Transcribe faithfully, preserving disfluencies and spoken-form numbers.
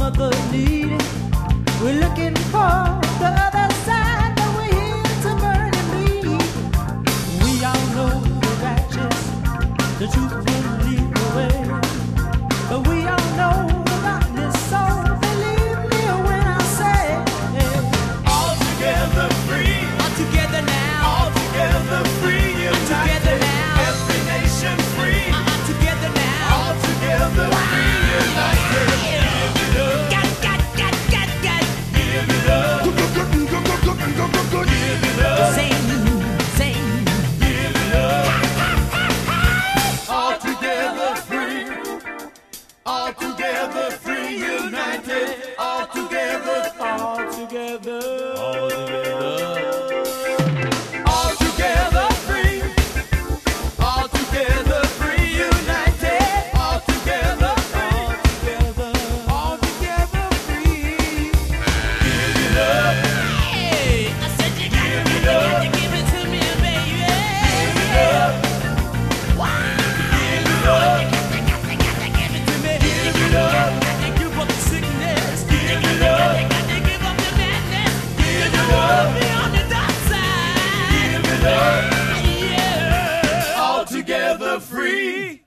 mother needed. We're looking for the other side, but we're here to burn and bleed. We all know the righteous, the truth will lead the way, but we all know the darkness, so believe me when I say, all together free, all together now, all together free, united. together now, Every nation free, all together now, all together free, united. Give it up, got, got, got, got, got. give it up, give it up, Sing, sing. give it up. All together free, all together free, united. All together, all together, all together. All together free, all together free, united. All together free, all together free. Give it up, Hey, I said you got, Give it you got up. to give it to me, baby. give it up, give it up, You got to give it to me. give it up, And give up the sickness. give it up, You got to give up the madness. give it Put up, me on the dark side. give it up. Yeah. All together free.